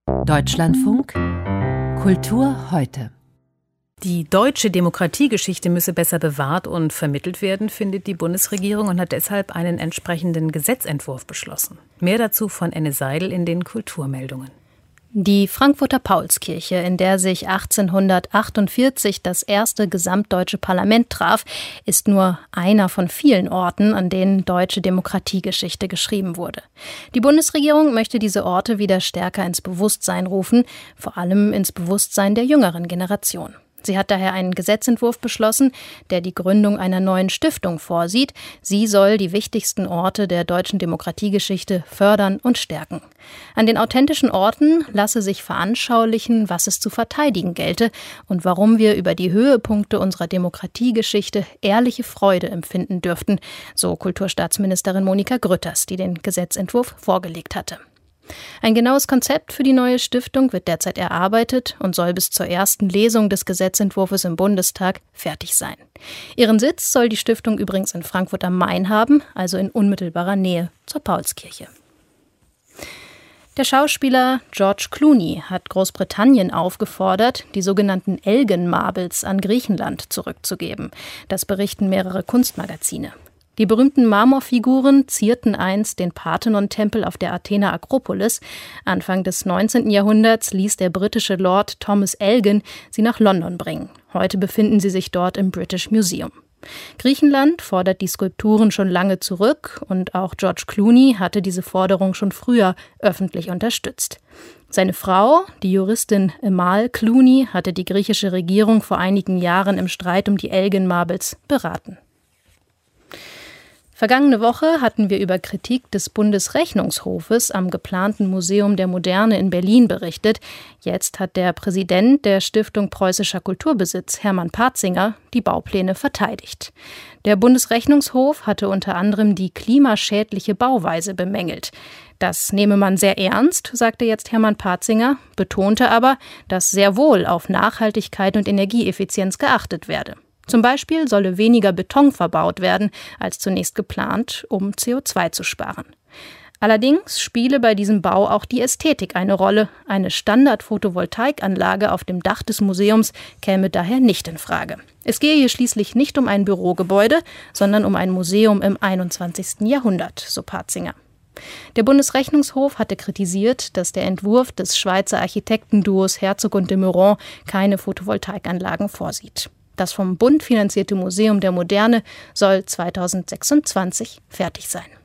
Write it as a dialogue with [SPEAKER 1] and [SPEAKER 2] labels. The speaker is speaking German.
[SPEAKER 1] Deutschlandfunk Kultur heute.
[SPEAKER 2] Die deutsche Demokratiegeschichte müsse besser bewahrt und vermittelt werden, findet die Bundesregierung und hat deshalb einen entsprechenden Gesetzentwurf beschlossen. Mehr dazu von Enne Seidel in den Kulturmeldungen.
[SPEAKER 3] Die Frankfurter Paulskirche, in der sich 1848 das erste gesamtdeutsche Parlament traf, ist nur einer von vielen Orten, an denen deutsche Demokratiegeschichte geschrieben wurde. Die Bundesregierung möchte diese Orte wieder stärker ins Bewusstsein rufen, vor allem ins Bewusstsein der jüngeren Generation. Sie hat daher einen Gesetzentwurf beschlossen, der die Gründung einer neuen Stiftung vorsieht. Sie soll die wichtigsten Orte der deutschen Demokratiegeschichte fördern und stärken. An den authentischen Orten lasse sich veranschaulichen, was es zu verteidigen gelte und warum wir über die Höhepunkte unserer Demokratiegeschichte ehrliche Freude empfinden dürften, so Kulturstaatsministerin Monika Grütters, die den Gesetzentwurf vorgelegt hatte. Ein genaues Konzept für die neue Stiftung wird derzeit erarbeitet und soll bis zur ersten Lesung des Gesetzentwurfs im Bundestag fertig sein. Ihren Sitz soll die Stiftung übrigens in Frankfurt am Main haben, also in unmittelbarer Nähe zur Paulskirche. Der Schauspieler George Clooney hat Großbritannien aufgefordert, die sogenannten Elgin Marbles an Griechenland zurückzugeben. Das berichten mehrere Kunstmagazine. Die berühmten Marmorfiguren zierten einst den Parthenon-Tempel auf der Athener Akropolis. Anfang des 19. Jahrhunderts ließ der britische Lord Thomas Elgin sie nach London bringen. Heute befinden sie sich dort im British Museum. Griechenland fordert die Skulpturen schon lange zurück und auch George Clooney hatte diese Forderung schon früher öffentlich unterstützt. Seine Frau, die Juristin Amal Clooney, hatte die griechische Regierung vor einigen Jahren im Streit um die Elgin Marbles beraten. Vergangene Woche hatten wir über Kritik des Bundesrechnungshofes am geplanten Museum der Moderne in Berlin berichtet. Jetzt hat der Präsident der Stiftung Preußischer Kulturbesitz, Hermann Patzinger, die Baupläne verteidigt. Der Bundesrechnungshof hatte unter anderem die klimaschädliche Bauweise bemängelt. Das nehme man sehr ernst, sagte jetzt Hermann Patzinger, betonte aber, dass sehr wohl auf Nachhaltigkeit und Energieeffizienz geachtet werde. Zum Beispiel solle weniger Beton verbaut werden als zunächst geplant, um CO2 zu sparen. Allerdings spiele bei diesem Bau auch die Ästhetik eine Rolle. Eine Standard-Photovoltaikanlage auf dem Dach des Museums käme daher nicht in Frage. Es gehe hier schließlich nicht um ein Bürogebäude, sondern um ein Museum im 21. Jahrhundert, so Patzinger. Der Bundesrechnungshof hatte kritisiert, dass der Entwurf des Schweizer Architektenduos Herzog und de Meuron keine Photovoltaikanlagen vorsieht. Das vom Bund finanzierte Museum der Moderne soll 2026 fertig sein.